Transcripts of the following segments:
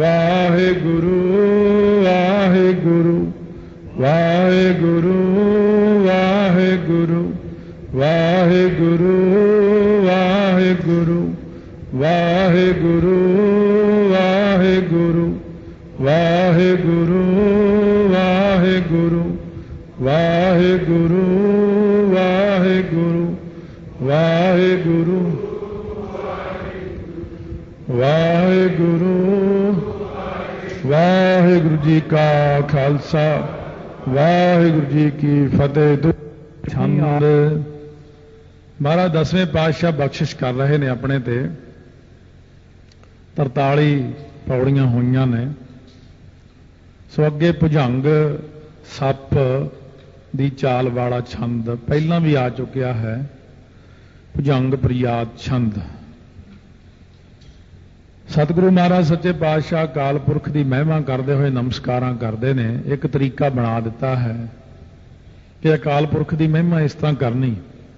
ਵਾਹਿਗੁਰੂ ਵਾਹਿਗੁਰੂ ਵਾਹਿਗੁਰੂ ਵਾਹਿਗੁਰੂ ਵਾਹਿਗੁਰੂ ਵਾਹਿਗੁਰੂ ਵਾਹਿਗੁਰੂ ਵਾਹਿਗੁਰੂ ਵਾਹਿਗੁਰੂ ਵਾਹਿਗੁਰੂ ਵਾਹਿਗੁਰੂ ਵਾਹਿਗੁਰੂ ਵਾਹਿਗੁਰੂ ਵਾਹਿਗੁਰੂ ਵਾਹਿਗੁਰੂ ਜੀ ਕਾ ਖਾਲਸਾ ਵਾਹਿਗੁਰੂ ਜੀ ਕੀ ਫਤਿਹ। ਛੰਦ ਮਹਾਰਾਜ 10ਵੇਂ ਪਾਤਸ਼ਾਹ ਬਖਸ਼ਿਸ਼ ਕਰ ਰਹੇ ਨੇ ਆਪਣੇ ਤੇ 43 ਪੌੜੀਆਂ ਹੋਈਆਂ ਨੇ। ਸੋ ਅੱਗੇ ਭੁਜੰਗ ਸੱਪ ਦੀ ਚਾਲ ਵਾਲਾ ਛੰਦ ਪਹਿਲਾਂ ਵੀ ਆ ਚੁੱਕਿਆ ਹੈ। ਭੁਜੰਗ ਪ੍ਰਿਆਤ ਛੰਦ। ਸਤਿਗੁਰੂ ਮਹਾਰਾਜ ਸੱਚੇ ਪਾਤਸ਼ਾਹ ਅਕਾਲ ਪੁਰਖ ਦੀ ਮਹਿਮਾ ਕਰਦੇ ਹੋਏ ਨਮਸਕਾਰਾਂ ਕਰਦੇ ਨੇ। ਇੱਕ ਤਰੀਕਾ ਬਣਾ ਦਿੱਤਾ ਹੈ ਕਿ ਅਕਾਲ ਪੁਰਖ ਦੀ ਮਹਿਮਾ ਇਸ ਤਰ੍ਹਾਂ ਕਰਨੀ,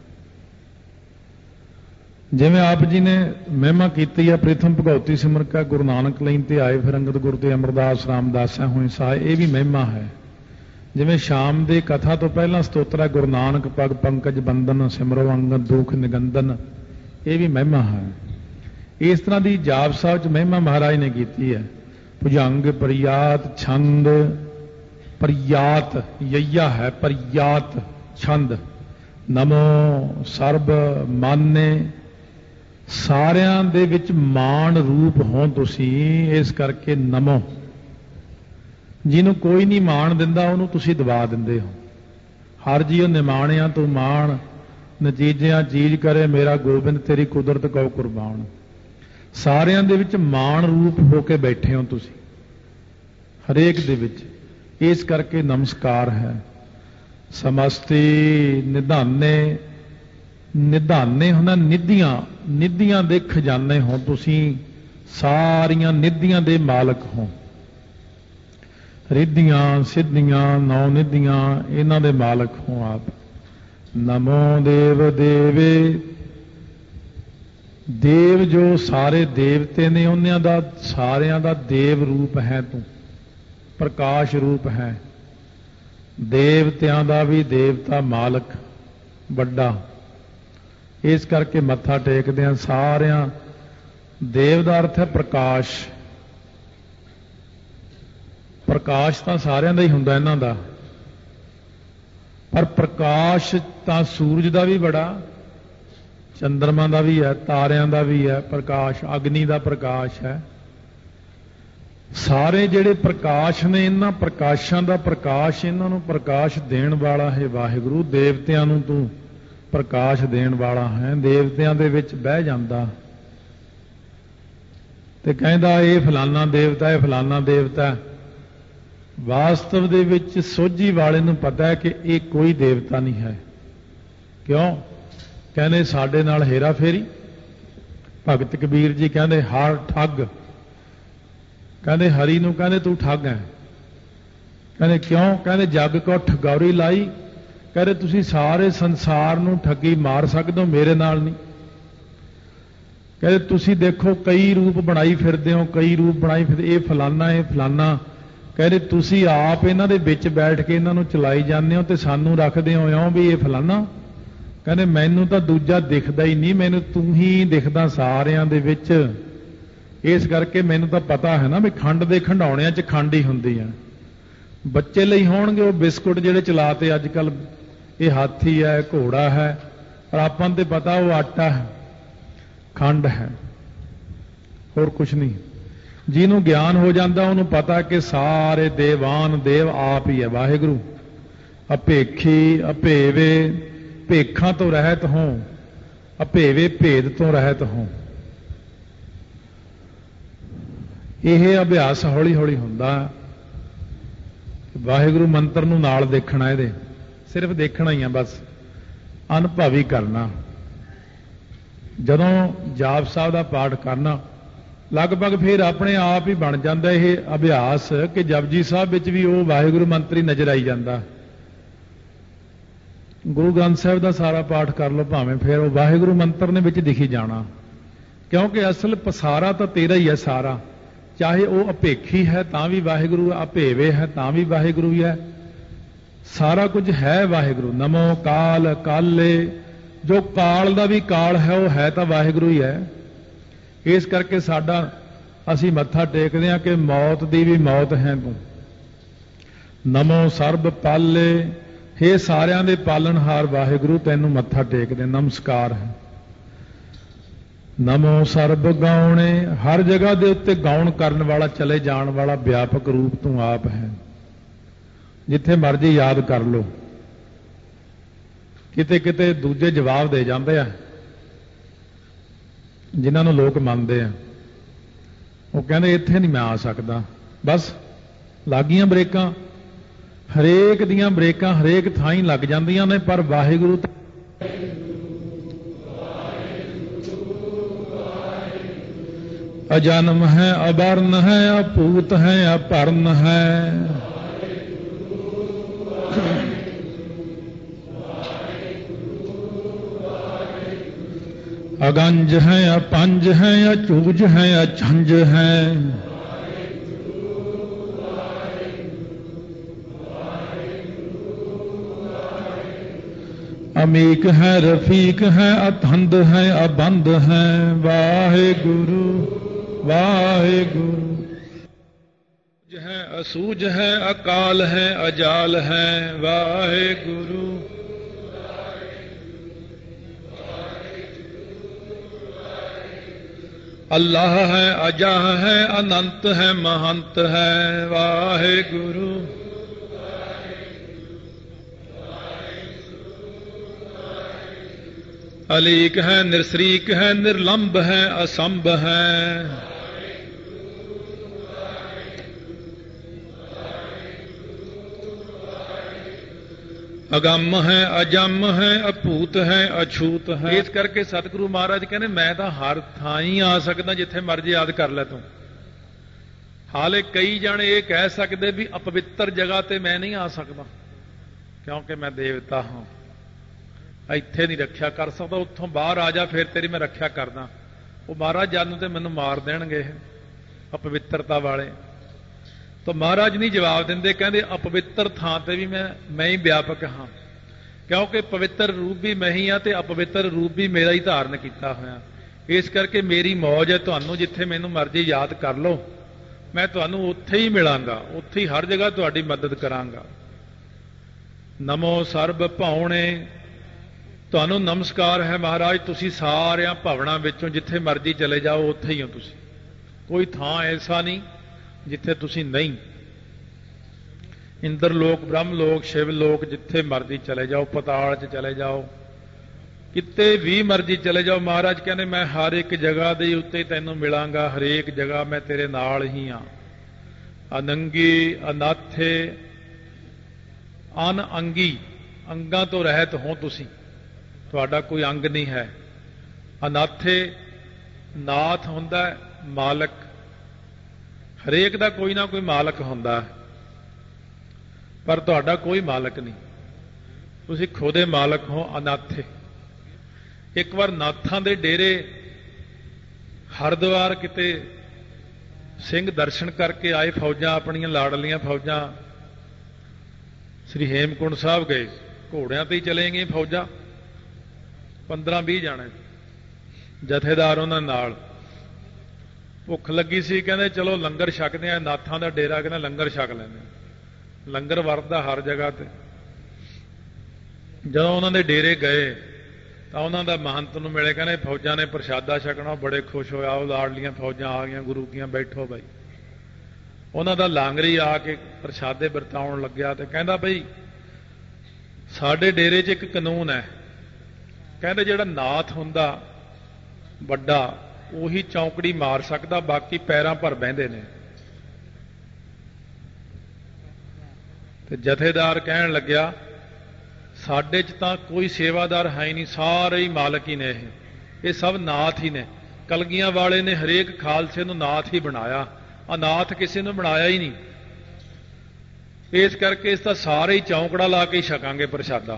ਜਿਵੇਂ ਆਪ ਜੀ ਨੇ ਮਹਿਮਾ ਕੀਤੀ ਹੈ। ਪ੍ਰਥਮ ਭਗਉਤੀ ਸਿਮਰ ਕਾ ਗੁਰੂ ਨਾਨਕ ਲਈ ਤੇ ਆਏ, ਫਿਰ ਅੰਗਦ ਗੁਰ ਤੇ ਅਮਰਦਾਸ ਰਾਮਦਾਸਾ ਹੋਏ ਸਾਏ। ਇਹ ਵੀ ਮਹਿਮਾ ਹੈ। ਜਿਵੇਂ ਸ਼ਾਮ ਦੇ ਕਥਾ ਤੋਂ ਪਹਿਲਾਂ ਸਤੋਤਰ ਹੈ ਗੁਰੂ ਨਾਨਕ ਪਗ ਪੰਕਜ ਬੰਦਨ ਸਿਮਰੋ ਅੰਗਦ ਦੁਖ ਨਿਗੰਦਨ। ਇਹ ਵੀ ਮਹਿਮਾ ਹੈ। ਇਸ ਤਰ੍ਹਾਂ ਦੀ ਜਾਪ ਸਾਹਿਬ ਚ ਮਹਿਮਾ ਮਹਾਰਾਜ ਨੇ ਕੀਤੀ ਹੈ। ਭੁਜੰਗ ਪ੍ਰਿਆਤ ਛੰਦ। ਪ੍ਰਿਆਤ ਯਈਆ ਹੈ, ਪ੍ਰਿਆਤ ਛੰਦ। ਨਮੋ ਸਰਬ ਮਾਨੇ, ਸਾਰਿਆਂ ਦੇ ਵਿੱਚ ਮਾਣ ਰੂਪ ਹੋ ਤੁਸੀਂ, ਇਸ ਕਰਕੇ ਨਮੋ। ਜਿਹਨੂੰ ਕੋਈ ਨਹੀਂ ਮਾਣ ਦਿੰਦਾ ਉਹਨੂੰ ਤੁਸੀਂ ਦਬਾ ਦਿੰਦੇ ਹੋ। ਹਰ ਜੀਉ ਨਿਮਾਣਿਆ ਤੂੰ ਮਾਣ, ਨਤੀਜਿਆਂ ਚੀਜ਼ ਕਰੇ ਮੇਰਾ ਗੋਬਿੰਦ, ਤੇਰੀ ਕੁਦਰਤ ਕਉ ਕੁਰਬਾਨ। ਸਾਰਿਆਂ ਦੇ ਵਿੱਚ ਮਾਣ ਰੂਪ ਹੋ ਕੇ ਬੈਠੇ ਹੋ ਤੁਸੀਂ, ਹਰੇਕ ਦੇ ਵਿੱਚ। ਇਸ ਕਰਕੇ ਨਮਸਕਾਰ ਹੈ। ਸਮਸਤੀ ਨਿਧਾਨੇ, ਨਿਧਾਨੇ ਹੁੰਦਾ ਨਿਧੀਆਂ, ਨਿਧੀਆਂ ਦੇ ਖਜ਼ਾਨੇ ਹੋ ਤੁਸੀਂ। ਸਾਰੀਆਂ ਨਿਧੀਆਂ ਦੇ ਮਾਲਕ ਹੋ। ਰਿੱਧੀਆਂ ਸਿੱਧੀਆਂ ਨੌ ਨਿਧੀਆਂ ਇਹਨਾਂ ਦੇ ਮਾਲਕ ਹੋ ਆਪ। ਨਮੋ ਦੇਵ ਦੇਵੇ, ਦੇਵ ਜੋ ਸਾਰੇ ਦੇਵਤੇ ਨੇ ਉਹਨਾਂ ਦਾ ਸਾਰਿਆਂ ਦਾ ਦੇਵ ਰੂਪ ਹੈ ਤੂੰ, ਪ੍ਰਕਾਸ਼ ਰੂਪ ਹੈ। ਦੇਵਤਿਆਂ ਦਾ ਵੀ ਦੇਵਤਾ ਮਾਲਕ ਵੱਡਾ। ਇਸ ਕਰਕੇ ਮੱਥਾ ਟੇਕਦੇ ਹਾਂ ਸਾਰਿਆਂ। ਦੇਵ ਦਾ ਅਰਥ ਹੈ ਪ੍ਰਕਾਸ਼। ਪ੍ਰਕਾਸ਼ ਤਾਂ ਸਾਰਿਆਂ ਦਾ ਹੀ ਹੁੰਦਾ ਇਹਨਾਂ ਦਾ, ਪਰ ਪ੍ਰਕਾਸ਼ ਤਾਂ ਸੂਰਜ ਦਾ ਵੀ ਬੜਾ, ਚੰਦਰਮਾ ਦਾ ਵੀ ਹੈ, ਤਾਰਿਆਂ ਦਾ ਵੀ ਹੈ ਪ੍ਰਕਾਸ਼, ਅਗਨੀ ਦਾ ਪ੍ਰਕਾਸ਼ ਹੈ। ਸਾਰੇ ਜਿਹੜੇ ਪ੍ਰਕਾਸ਼ ਨੇ, ਇਹਨਾਂ ਪ੍ਰਕਾਸ਼ਾਂ ਦਾ ਪ੍ਰਕਾਸ਼, ਇਹਨਾਂ ਨੂੰ ਪ੍ਰਕਾਸ਼ ਦੇਣ ਵਾਲਾ ਹੈ ਵਾਹਿਗੁਰੂ। ਦੇਵਤਿਆਂ ਨੂੰ ਤੂੰ ਪ੍ਰਕਾਸ਼ ਦੇਣ ਵਾਲਾ ਹੈ। ਦੇਵਤਿਆਂ ਦੇ ਵਿੱਚ ਬਹਿ ਜਾਂਦਾ ਤੇ ਕਹਿੰਦਾ ਇਹ ਫਲਾਨਾ ਦੇਵਤਾ, ਇਹ ਫਲਾਨਾ ਦੇਵਤਾ। ਵਾਸਤਵ ਦੇ ਵਿੱਚ ਸੋਝੀ ਵਾਲੇ ਨੂੰ ਪਤਾ ਹੈ ਕਿ ਇਹ ਕੋਈ ਦੇਵਤਾ ਨਹੀਂ ਹੈ। ਕਿਉਂ? ਕਹਿੰਦੇ ਸਾਡੇ ਨਾਲ ਹੇਰਾ ਫੇਰੀ। ਭਗਤ ਕਬੀਰ ਜੀ ਕਹਿੰਦੇ ਹਰ ਠੱਗ। ਕਹਿੰਦੇ ਹਰੀ ਨੂੰ ਕਹਿੰਦੇ ਤੂੰ ਠੱਗ ਹੈ। ਕਹਿੰਦੇ ਕਿਉਂ? ਕਹਿੰਦੇ ਜੱਗ ਕੋ ਠਗੌਰੀ ਲਾਈ। ਕਹਿੰਦੇ ਤੁਸੀਂ ਸਾਰੇ ਸੰਸਾਰ ਨੂੰ ਠੱਗੀ ਮਾਰ ਸਕਦੇ ਹੋ, ਮੇਰੇ ਨਾਲ ਨਹੀਂ। ਕਹਿੰਦੇ ਤੁਸੀਂ ਦੇਖੋ ਕਈ ਰੂਪ ਬਣਾਈ ਫਿਰਦੇ ਹੋ, ਕਈ ਰੂਪ ਬਣਾਈ ਫਿਰਦੇ, ਇਹ ਫਲਾਨਾ ਇਹ ਫਲਾਨਾ। ਕਹਿੰਦੇ ਤੁਸੀਂ ਆਪ ਇਹਨਾਂ ਦੇ ਵਿੱਚ ਬੈਠ ਕੇ ਇਹਨਾਂ ਨੂੰ ਚਲਾਈ ਜਾਂਦੇ ਹੋ ਤੇ ਸਾਨੂੰ ਰੱਖਦੇ ਹੋ ਇਉਂ ਵੀ ਇਹ ਫਲਾਨਾ। ਕਹਿੰਦੇ ਮੈਨੂੰ ਤਾਂ ਦੂਜਾ ਦਿਖਦਾ ਹੀ ਨਹੀਂ, ਮੈਨੂੰ ਤੂੰ ਹੀ ਦਿਖਦਾ ਸਾਰਿਆਂ ਦੇ ਵਿੱਚ। ਇਸ ਕਰਕੇ ਮੈਨੂੰ ਤਾਂ ਪਤਾ ਹੈ ਨਾ ਵੀ ਖੰਡ ਦੇ ਖੰਡਾਉਣਿਆਂ 'ਚ ਖੰਡ ਹੀ ਹੁੰਦੀ ਆ। ਬੱਚੇ ਲਈ ਹੋਣਗੇ ਉਹ ਬਿਸਕੁਟ ਜਿਹੜੇ ਚਲਾਤੇ ਅੱਜ ਕੱਲ, ਇਹ ਹਾਥੀ ਹੈ, ਘੋੜਾ ਹੈ, ਪਰ ਆਪਾਂ ਨੂੰ ਤੇ ਪਤਾ ਉਹ ਆਟਾ ਹੈ, ਖੰਡ ਹੈ, ਹੋਰ ਕੁਛ ਨਹੀਂ। ਜਿਹਨੂੰ ਗਿਆਨ ਹੋ ਜਾਂਦਾ ਉਹਨੂੰ ਪਤਾ ਕਿ ਸਾਰੇ ਦੇਵਾਨ ਦੇਵ ਆਪ ਹੀ ਹੈ ਵਾਹਿਗੁਰੂ। ਅਭੇਖੀ ਅਭੇਵੇ, ਭੇਖਾਂ ਤੋਂ ਰਹਿਤ ਹੋ, ਅਭੇਵੇ ਭੇਦ ਤੋਂ ਰਹਿਤ ਹੋ। ਇਹ ਅਭਿਆਸ ਹੌਲੀ ਹੌਲੀ ਹੁੰਦਾ। ਵਾਹਿਗੁਰੂ ਮੰਤਰ ਨੂੰ ਨਾਲ ਦੇਖਣਾ, ਇਹਦੇ ਸਿਰਫ ਦੇਖਣਾ ਹੀ ਆ ਬਸ, ਅਨੁਭਵੀ ਕਰਨਾ। ਜਦੋਂ ਜਾਪ ਸਾਹਿਬ ਦਾ ਪਾਠ ਕਰਨਾ ਲਗਭਗ ਫਿਰ ਆਪਣੇ ਆਪ ਹੀ ਬਣ ਜਾਂਦਾ ਇਹ ਅਭਿਆਸ ਕਿ ਜਪਜੀ ਸਾਹਿਬ ਵਿੱਚ ਵੀ ਉਹ ਵਾਹਿਗੁਰੂ ਮੰਤਰ ਹੀ ਨਜ਼ਰ ਆਈ ਜਾਂਦਾ। ਗੁਰੂ ਗ੍ਰੰਥ ਸਾਹਿਬ ਦਾ ਸਾਰਾ ਪਾਠ ਕਰ ਲਓ ਭਾਵੇਂ, ਫਿਰ ਉਹ ਵਾਹਿਗੁਰੂ ਮੰਤਰ ਨੇ ਵਿੱਚ ਦਿਖੀ ਜਾਣਾ। ਕਿਉਂਕਿ ਅਸਲ ਪਸਾਰਾ ਤਾਂ ਤੇਰਾ ਹੀ ਹੈ ਸਾਰਾ। ਚਾਹੇ ਉਹ ਅਪੇਖੀ ਹੈ ਤਾਂ ਵੀ ਵਾਹਿਗੁਰੂ, ਅਭੇਵੇ ਹੈ ਤਾਂ ਵੀ ਵਾਹਿਗੁਰੂ ਹੀ ਹੈ। ਸਾਰਾ ਕੁਝ ਹੈ ਵਾਹਿਗੁਰੂ। ਨਮੋ ਕਾਲ ਕਾਲੇ, ਜੋ ਕਾਲ ਦਾ ਵੀ ਕਾਲ ਹੈ ਉਹ ਹੈ ਤਾਂ ਵਾਹਿਗੁਰੂ ਹੀ ਹੈ। ਇਸ ਕਰਕੇ ਸਾਡਾ ਅਸੀਂ ਮੱਥਾ ਟੇਕਦੇ ਹਾਂ ਕਿ ਮੌਤ ਦੀ ਵੀ ਮੌਤ ਹੈ ਤੂੰ। ਨਮੋ ਸਰਬ ਪਾਲੇ, ਹੇ ਸਾਰਿਆਂ ਦੇ ਪਾਲਣਹਾਰ ਵਾਹਿਗੁਰੂ, ਤੈਨੂੰ ਮੱਥਾ ਟੇਕਦੇ, ਨਮਸਕਾਰ ਹੈ। ਨਮੋ ਸਰਬ ਗਾਉਣੇ, ਹਰ ਜਗ੍ਹਾ ਦੇ ਉੱਤੇ ਗਾਉਣ ਕਰਨ ਵਾਲਾ, ਚਲੇ ਜਾਣ ਵਾਲਾ ਵਿਆਪਕ ਰੂਪ ਤੂੰ ਆਪ ਹੈ। ਜਿੱਥੇ ਮਰਜ਼ੀ ਯਾਦ ਕਰ ਲੋ। ਕਿਤੇ ਕਿਤੇ ਦੂਜੇ ਜਵਾਬ ਦੇ ਜਾਂਦੇ ਆ ਜਿਨ੍ਹਾਂ ਨੂੰ ਲੋਕ ਮੰਨਦੇ ਆ, ਉਹ ਕਹਿੰਦੇ ਇੱਥੇ ਨਹੀਂ ਮੈਂ ਆ ਸਕਦਾ। ਬਸ ਲੱਗੀਆਂ ਬ੍ਰੇਕਾਂ, ਹਰੇਕ ਦੀਆਂ ਬ੍ਰੇਕਾਂ ਹਰੇਕ ਥਾਂ ਹੀ ਲੱਗ ਜਾਂਦੀਆਂ ਨੇ, ਪਰ ਵਾਹਿਗੁਰੂ ਅਜਨਮ ਹੈ, ਅਵਰਨ ਹੈ, ਅਭੂਤ ਹੈ, ਅਪਰਨ ਹੈ। अगंज है, अपंज है, अचूज है, अछंज है। अमीक है, रफीक है, अथंद है, अबंद है। वाहे गुरु वाहे गुरु है, असूझ है, अकाल है, अजाल है। वाहे गुरु अल्लाह है, अजाह है, अनंत है, महंत है। वाहे गुरु अलीक है, निरसरीक है, निर्लंब है, असंभ है। अगम है, अजम है, अभूत है, अछूत है। इस करके सतगुरु महाराज कहने मैं तो हर थां ही आ सकदा, जिथे मर्जी याद कर ले तू। हाले कई जाने ये कह सकते भी अपवित्र जगह ते मैं नहीं आ सकता क्योंकि मैं देवता हाँ, इत्थे नहीं रक्षा कर सकता, उत्थों बाहर आ जा फिर तेरी मैं रक्षा करदा। वो महाराज जानू ते मैनू मार देणगे अपवित्रता वाले। तो महाराज नहीं जवाब देंदे, कहते अपवित्र थां ते भी मैं ही व्यापक हाँ, क्योंकि पवित्र रूप भी मैं ही हाँ ते अपवित्र रूप भी मेरा ही धारण किया होया। इस करके मेरी मौज है, तुहानू जिथे मैनू मर्जी याद कर लो, मैं तुहानू उत्थे ही मिलांगा, उत्थे ही हर जगह तुहाडी मदद करांगा। नमो सर्ब भावने, तुहानू नमस्कार है महाराज, तुसी सारियां भावनां विचों जिथे मर्जी चले जाओ उत्थे ही हो तुसी, कोई थां ऐसा नहीं जिथे तुसी नहीं। इंद्र लोक, ब्रह्म लोक, शिव लोक, जिथे मर्जी चले जाओ, पताल च चले जाओ, किते भी मर्जी चले जाओ, महाराज कहने मैं हर एक जगह दे उत्ते तैनूं मिलांगा, हरेक जगह मैं तेरे नाल ही हाँ। अनंगी अनाथे अन अंगी, अंगां तो रहत हो तुसी, तुहाडा कोई अंग नहीं है। अनाथे नाथ हुंदा मालक, हरेक दा कोई ना कोई मालक हुंदा है, पर तुहाडा कोई मालक नहीं, तुसी खुदे मालक हो। अनाथे एक बार नाथां दे डेरे हरिद्वार किते सिंह दर्शन करके आए, फौजां अपनियां लाडलियां फौजां श्री हेमकुंड साहब गए, घोड़ियां ते ही चले गए फौजां, 15-20 जाने, जथेदार उन्हां नाल। भुख लगी सी, कहंदे चलो लंगर छकदे आ, नाथां दा डेरा, कहंदे लंगर छक लैंदे। लंगर वरदा हर जगह ते। जदों उन्हां दे डेरे गए तां उन्हां दा महंत नूं मिले, कहंदे फौजां ने प्रशादा छकना, बड़े खुश होया, आओ लाडलियां फौजां आ गईयां, गुरु कीयां, बैठो बई। उन्हां दा लांगरी आके प्रशादे वरताउण लग्या ते कहंदा बई साडे डेरे 'च एक कानून है, कहंदे जिहड़ा नाथ हुंदा वड्डा ਉਹੀ चौंकड़ी मार सकता, बाकी पैरां पर बहिंदे ने। ते जथेदार कहण लग्या साडे च तां कोई सेवादार है ही नहीं, सारे ही मालक ही ने, ये सब नाथ ही ने। कलगियां वाले ने हरेक खालसे नूं नाथ ही बनाया, अनाथ किसी ने बनाया ही नहीं। इस करके इसका सारे ही चौंकड़ा ला के ही छकांगे प्रशादा।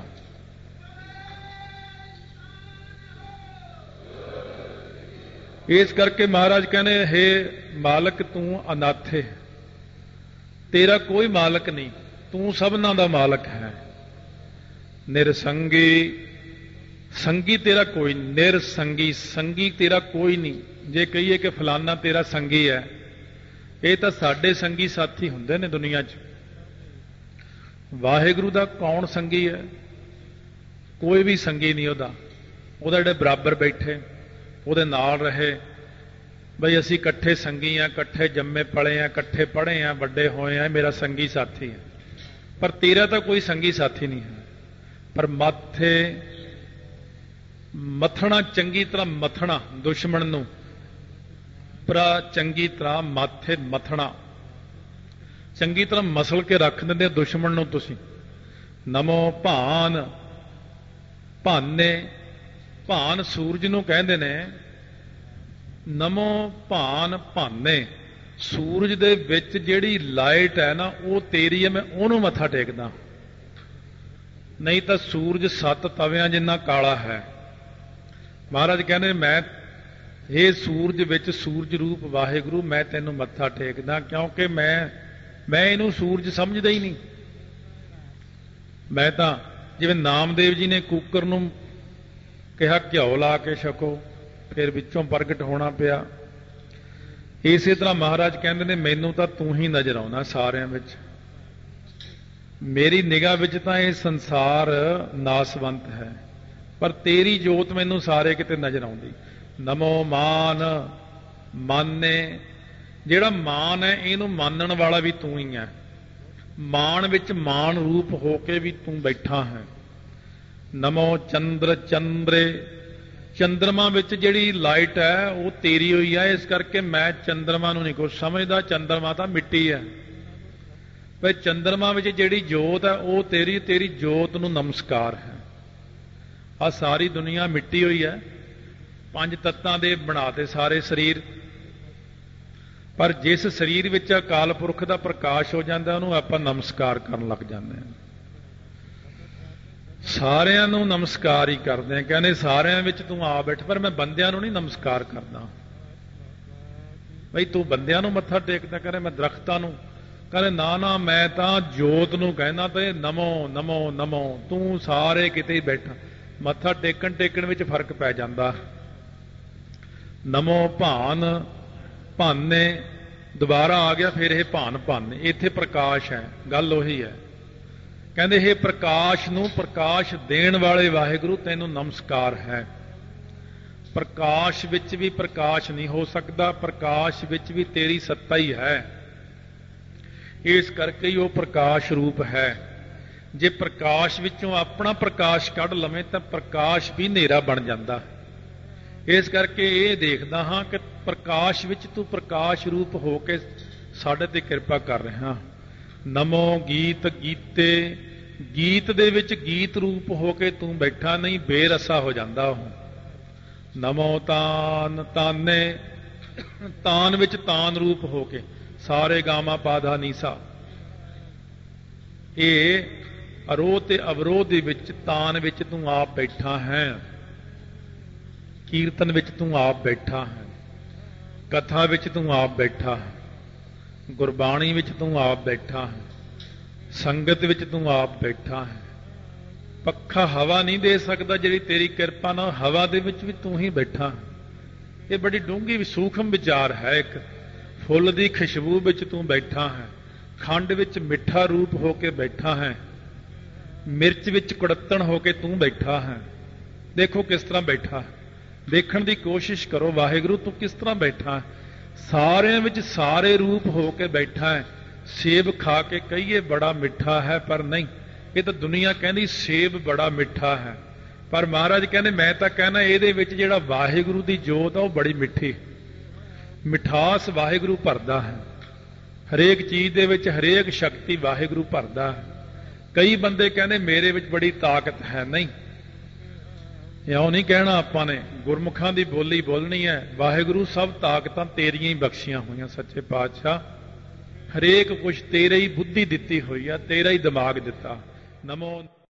इस करके महाराज कहने हे मालक तू अनाथ है, तेरा कोई मालक नहीं, तू सबना दा मालक है। निरसंगी, संगी तेरा कोई नहीं, निरसंगी, संगी तेरा कोई नहीं। जे कहिए कि फलाना तेरा संगी है, ये तो साडे संगी साथी हुंदे ने दुनिया च। वाहिगुरू दा कौन संगी है? कोई भी संगी नहीं उहदा। उहदा जिहड़े बराबर बैठे, उहदे नाल रहे, बई असीं इकट्ठे संगी हैं, इकट्ठे जम्मे पले हैं, इकट्ठे पढ़े हैं, वड्डे होए हैं, मेरा संगी साथी है। पर तेरा तो कोई संगी साथी नहीं है। पर माथे मथना, चंगी तरह मथना दुश्मन नूं, पर चंगी तरह माथे मथना, चंगी तरह मसल के रख दिंदे दुश्मन नूं तुसीं। नमो भान, भाने, भान सूरज नूं कहंदे ने। नमो भान भाने, सूरज दे विच जिहड़ी लाइट है ना, वो तेरी है, मैं उहनूं मत्था टेकदा। नहीं तो सूरज 7 तवियां जिन्ना काला है। महाराज कहने मैं ये सूरज विच सूरज रूप वाहिगुरू, मैं तैनूं मत्था टेकदा, क्योंकि मैं इहनूं सूरज समझदा ही नहीं। मैं तो जिवें नामदेव जी ने कूकर नूं कहा घिओ ला के छको, फिर विचों प्रगट होना पिया। इसे तरह महाराज कहते ने मैनू तो तू ही नजर आउंदा सारियां विच। मेरी निगाह विच तां ये संसार नासवंत है, पर तेरी जोत मैनू सारे किते नजर आउंदी। नमो मान, माने, जिहड़ा मान है इहनूं मानण वाला भी तू ही है। मान विच मान रूप होके भी तू बैठा है। नमो चंद्र, चंद्रे, चंद्रमा विच जिहड़ी लाइट है वो तेरी हुई है, इस करके मैं चंद्रमा नूं नहीं कुछ समझदा। चंद्रमा तां मिट्टी है, पर चंद्रमा विच जिहड़ी जोत है वो तेरी, तेरी जोत नूं नमस्कार है। आ सारी दुनिया मिट्टी हुई है, 5 तत्तां दे बनाते सारे शरीर, पर जिस शरीर विच अकाल पुरख दा प्रकाश हो जाता उहनूं आपां नमस्कार करन लग जांदे हां। सारिਆਂ ਨੂੰ नमस्कार ही करते हैं, कहने सारिਆਂ विच तू आ बैठ, पर मैं बंदिਆਂ ਨੂੰ नहीं नमस्कार करदा। बई तू बंदिਆਂ ਨੂੰ मत्था टेकदा, कहने मैं दरख्तां ਨੂੰ, कहने ना ना मैं तां जोत ਨੂੰ कहना। ते नमो नमो नमो, तू सारे किते ही बैठा। मत्था टेकण विच फर्क पै जांदा। नमो भान, भाने दोबारा आ गया, फिर यह भान भाने, इत्थे प्रकाश है, गल उही है। कहते हे प्रकाश नूं प्रकाश देण वाले वाहिगुरू तैनूं नमस्कार है। प्रकाश विच भी प्रकाश नहीं हो सकता, प्रकाश विच भी तेरी सत्ता ही है, इस करके ही वो प्रकाश रूप है। जे प्रकाश विचों अपना प्रकाश कढ़ लवें तो प्रकाश भी हनेरा बन जाता। इस करके ये देखदा हाँ कि प्रकाश विच तू प्रकाश रूप हो के साडे ते किरपा कर रहा। नमो गीत गीते, गीत दे विच गीत रूप होके तू बैठा, नहीं बेरसा हो जाता वो। नमो तान, ताने, तान विच तान रूप होके सारे गामा पाधा नीसा, ये अरोध ते अवरोध दे विच तान विच तू आप बैठा है। कीर्तन विच तू आप बैठा है, कथा विच तू आप बैठा है, गुरबाणी विच तू आप बैठा है, संगत विच तू आप बैठा है। पक्खा हवा नहीं दे सकता, जिहड़ी तेरी किरपा नाल हवा दे विच भी तू ही बैठा है। ये बड़ी डूंगी सूखम विचार है। एक फुल दी खुशबू विच तू बैठा है, खंड विच मिठा रूप होके बैठा है, मिर्च विच कुड़त्तण होके तू बैठा है। देखो किस तरह बैठा है, देखण दी कोशिश करो वाहिगुरू तू किस तरह बैठा है। सारे विच सारे रूप होके बैठा है। सेब खा के कहिए बड़ा मिठा है, पर नहीं, ये तो दुनिया कहती सेब बड़ा मिठा है, पर महाराज कहने मैं तो कहना ये जिहड़ा वाहिगुरू की जोत है वह बड़ी मिठी, मिठास वाहिगुरू भरदा है। हरेक चीज दे विच हरेक शक्ति वाहिगुरू भरदा है। कई बंदे कहने मेरे विच बड़ी ताकत है, नहीं, इउं नहीं कहना आपां ने, गुरमुखां दी बोली बोलनी है। वाहिगुरू सब ताकतां तेरियां ही बख्शियां होईयां सच्चे पातशाह, हरेक कुछ तेरे ही बुद्धि दिती हुई है, तेरा ही दिमाग दिता। नमो